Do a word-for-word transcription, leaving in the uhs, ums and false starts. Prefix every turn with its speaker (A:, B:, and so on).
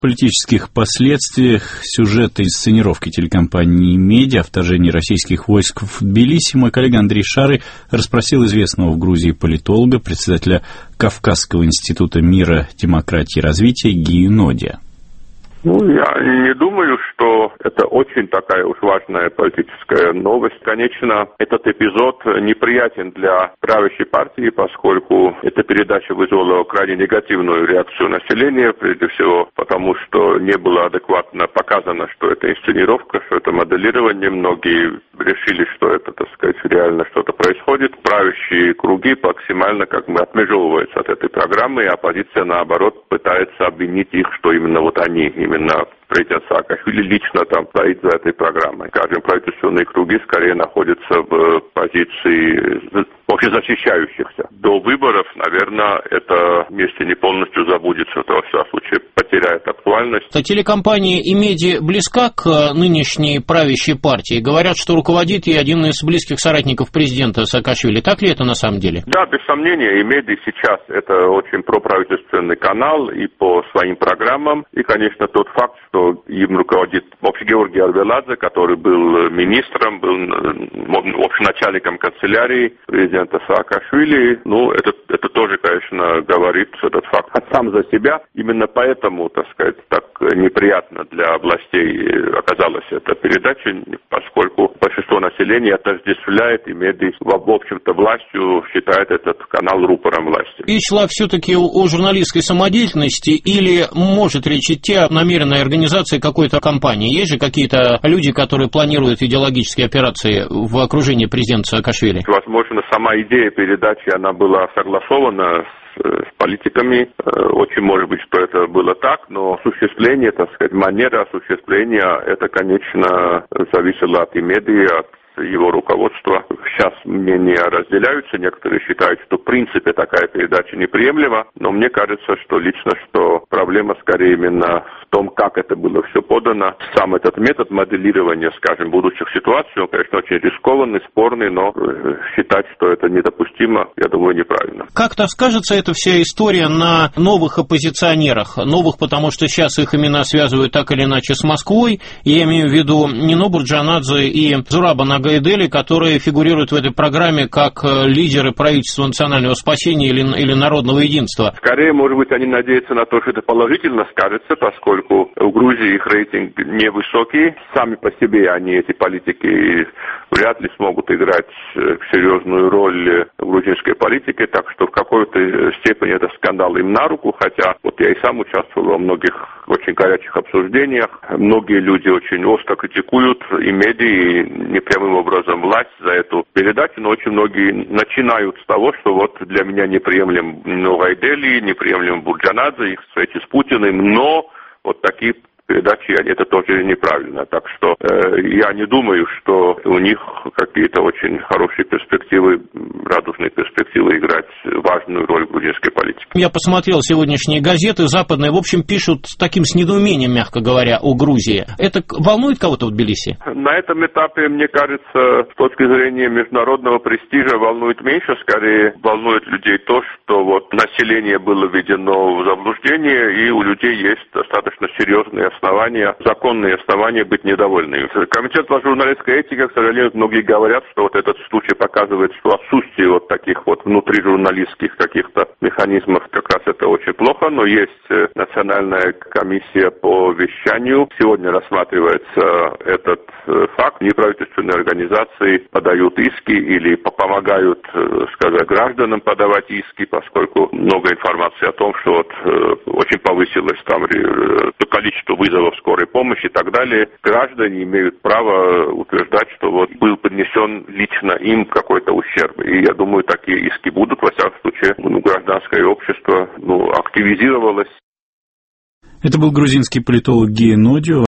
A: политических последствиях сюжета инсценировки телекомпании «Медиа» о вторжении российских войск в Тбилиси мой коллега Андрей Шары расспросил известного в Грузии политолога, председателя Кавказского института мира, демократии и развития Гию Нодия.
B: Ну, я не думаю, что это очень такая уж важная политическая новость. Конечно, этот эпизод неприятен для правящей партии, поскольку эта передача вызвала крайне негативную реакцию населения, прежде всего потому, что не было адекватно показано, что это инсценировка, что это моделирование. Многие решили, что это, так сказать, реально что-то происходит. Правящие круги максимально как бы отмежевываются от этой программы, и оппозиция, наоборот, пытается обвинить их, что именно вот они, именно президент Саакашвили лично там стоит за этой программой. Скажем, правительственные круги скорее находятся в позиции защищающихся. До выборов, наверное, это вместе не полностью забудется, то, во всяком случае, потеряет актуальность.
C: Телекомпания «Медиа» близка к нынешней правящей партии. Говорят, что руководит ей один из близких соратников президента Саакашвили. Так ли это на самом деле?
B: Да, без сомнения. «Медиа» сейчас это очень проправительственный канал и по своим программам. И, конечно, тот факт, что им руководит вообще Георгий Арвеладзе, который был министром, был начальником канцелярии президента Саакашвили, ну, это, это тоже, конечно, говорит этот факт сам за себя. Именно поэтому, так сказать, так неприятно для властей оказалась эта передача, поскольку большинство населения отождествляет и медиа, в общем-то, властью считает этот канал рупором власти.
C: Речь шла все-таки о журналистской самодеятельности или может речь идти о намеренной организации какой-то кампании? Есть же какие-то люди, которые планируют идеологические операции в окружении президента Саакашвили?
B: Возможно, сама идея передачи, она была согласована с, с политиками. Очень может быть, что это было так, но осуществление, так сказать, манера осуществления, это, конечно, зависело от и медиа, от его руководства. Сейчас мнения разделяются. Некоторые считают, что в принципе такая передача неприемлема, но мне кажется, что лично, что проблема скорее именно в том, как это было все подано. Сам этот метод моделирования, скажем, будущих ситуаций, он, конечно, очень рискованный, спорный, но считать, что это недопустимо, я думаю, неправильно.
C: Как-то скажется эта вся история на новых оппозиционерах? Новых, потому что сейчас их имена связывают так или иначе с Москвой. Я имею в виду Нино Бурджанадзе и Зураба Нагайдели, которые фигурируют в этой программе как лидеры правительства национального спасения или, или народного единства.
B: Скорее, может быть, они надеются на то, что это положительно скажется, поскольку в Грузии их рейтинг невысокий. Сами по себе они, эти политики, вряд ли смогут играть серьезную роль в грузинской политике, так что в какой-то степени это скандал им на руку, хотя вот я и сам участвовал во многих очень горячих обсуждениях. Многие люди очень остро критикуют и медиа, и непрямым образом власть за эту передачу, но очень многие начинают с того, что вот для меня неприемлем Ногайдели, неприемлем Бурджанадзе, их встречи с Путиным, но вот такие передачи, это тоже неправильно. Так что э, я не думаю, что у них какие-то очень хорошие перспективы, радужные перспективы играть важную роль в грузинской политике.
C: Я посмотрел сегодняшние газеты западные, в общем, пишут с таким с недоумением, мягко говоря, о Грузии. Это волнует кого-то в Тбилиси?
B: На этом этапе, мне кажется, с точки зрения международного престижа волнует меньше, скорее волнует людей то, что вот население было введено в заблуждение, и у людей есть достаточно серьезные основания, законные основания быть недовольными. Комитет по журналистской этике, к сожалению, многие говорят, что вот этот случай показывает, что отсутствие вот таких вот внутрижурналистских каких-то механизмов как раз это очень плохо, но есть Национальная комиссия по вещанию. Сегодня рассматривается этот факт. Неправительственные организации подают иски или помогают, сказать, гражданам подавать иски, поскольку много информации о том, что вот очень повысилось там количество вызовов скорой помощи и так далее. Граждане имеют право утверждать, что вот был принесен лично им какой-то ущерб. И я думаю, такие иски будут. Во всяком случае, ну, гражданское общество ну, активизировалось.
A: Это был грузинский политолог Гию Нодия.